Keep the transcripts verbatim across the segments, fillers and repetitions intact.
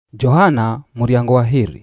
Johana muriango wa hiri.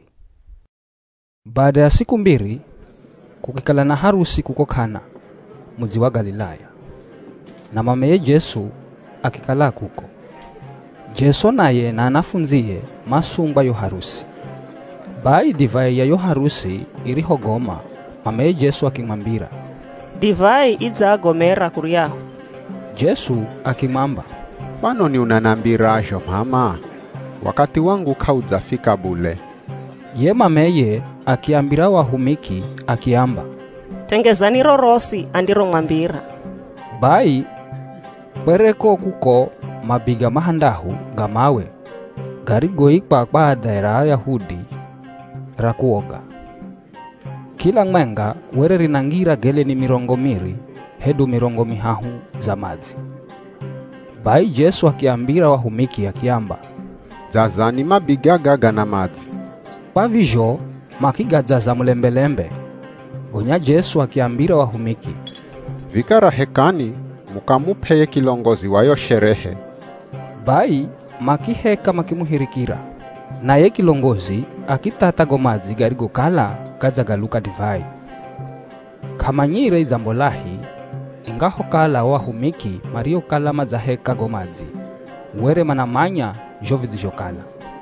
Baada ya siku mbiri kukikala na harusi kuko Kana muzi wa Galilaya, na mameye Jesu akikala kuko. Jesu naye na anafunziye masumba yo harusi. Bai divai ya yo harusi irihogoma, mameye Jesu akimwambira, divai idzagomera kuriyaho. Jesu akimwamba, Pano ni unanambira ajo mama, wakati wangu kaudzafika bule. Ye mameye akiambira wahumiki akiamba, Tengezani rorosi andiro mwambira. Bai kwereko kuko mabiga mahandahu gamawe garigoikwa kwa daira Yahudi rakuoga. Kila ng'wenga were rinangira gele ni mirongo miri hedu mirongo mihahu za mazi. Bai Jesu akiambira wahumiki akiamba, Zazani mabiga gaga na mazi. Kwa vizho makigadzaza mulembelembe. Gonya Jesu akiambira wahumiki, Vikara hekani mukamupeye kilongozi wayo sherehe. Bai makiheka makimuhirikira. Naye kilongozi akitata gomazi garigo kala kadzagaluka divai. Kamanyire izambolahi ingaho kala wahumiki mario kala mazaheka gomazi were manamanya jovizijokala.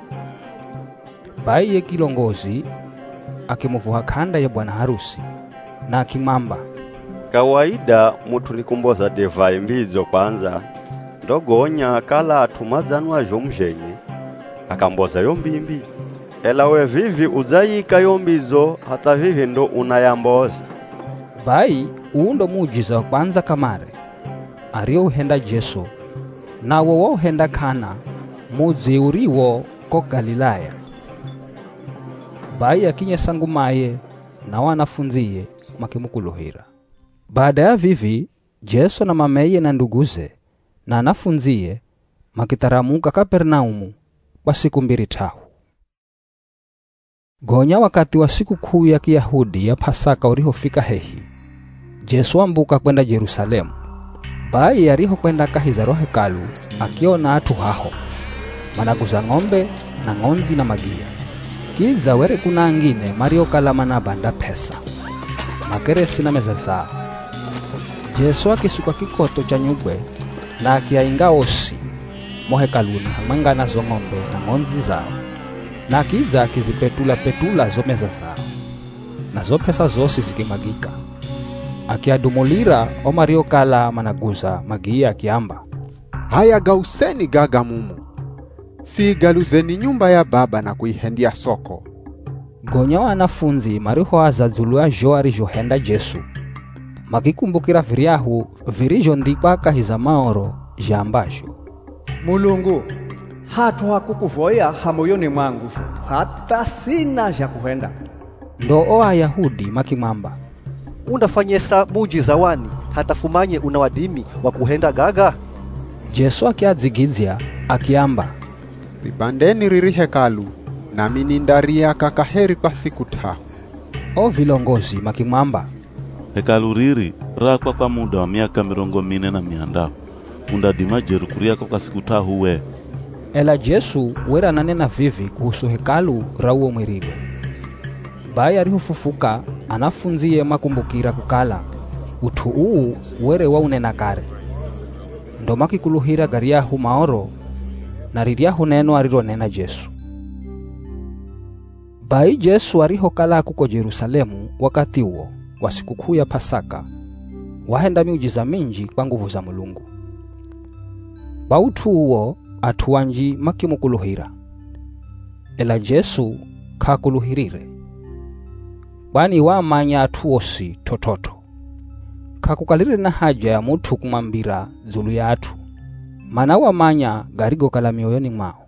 Bai ye kilongozi akimuvuha kanda ya bwana harusi na akimamba, Kawaida mutu likumboza divai mbizo kwanza, ndogonya kala atumazanwa jomjenye, akamboza yombimbi. Ela we vivi uzayika yombizo hata vivi ndo unayamboza. Bai uundo mujiza wa kwanza kamare ario uhenda Jesu na wowo uhenda Kana muzi uriwo ko Galilaya. Bai akinye sangu maye na wanafunziye makimukuluhira. Baada ya vivi Jesu na mameye na nduguze na anafunziye makitaramuka Kapernaumu kwa siku mbiri tahu. Gonya wakati wa siku kuu ya Kiyahudi ya Pasaka urihofika hehi, Jesu ambuka kwenda Yerusalemu. Bai ariho kwenda kahizaro hekalu akiona atu haho managuza ng'ombe na ng'onzi na magia. Kiza were kuna angine mario kalama na banda pesa makeresi na meza zao. Jesu akisuka kikoto cha nyugwe na akiainga osi mohekaluni hamanga na zo ng'ombe na ng'onzi zao, na kiza akizipetula petula zo meza zao na zo pesa zosi zikimagika. Akiadumulira o mario kala managuza magia akiamba, Haya gauseni gaga mumu. Si galuzeni nyumba ya baba na kuihendia soko. Gonya wanafunzi mariho azazulu ya jo arijohenda Jesu makikumbukira viriahu virijo ndikwa kahiza maoro jambajo, Mulungu hatu hakukuvoya hamoyoni mwangu hata sina ja kuhenda. ndo o Ayahudi makimamba, Undafanyesa mujiza wani hata fumanye unawadimi wa kuhenda gaga. Jesu akiadzigizya akiamba, Ribandeni riri hekalu na minindaria kakaheri kwa siku tahu. o vilongozi makimwamba, Hekalu riri rakwa kwa muda wa miaka mirongo mine na miandao. Undadima jeru kuriako kwa siku tahu we. ela Jesu wera nanena vivi kuhusu hekalu rauo mwiriwe. Bai arihofufuka anafunziye makumbukira kukala utu uu were waunena kare. Ndo makikuluhira gariahu maoro na ririahu neno arironena Jesu. Bai Jesu arihokala kuko Yerusalemu wakati uo wa sikukuu ya Pasaka wahenda miujiza minji kwa nguvu za Mulungu. Bautu uo atuwanji makimukuluhira, ela Jesu kakuluhirire. Bani wamanya atuosi tototo kakukalire na haja ya mutu kumambira zulu ya atu, mana wamanya garigo kala mioyoni mwao.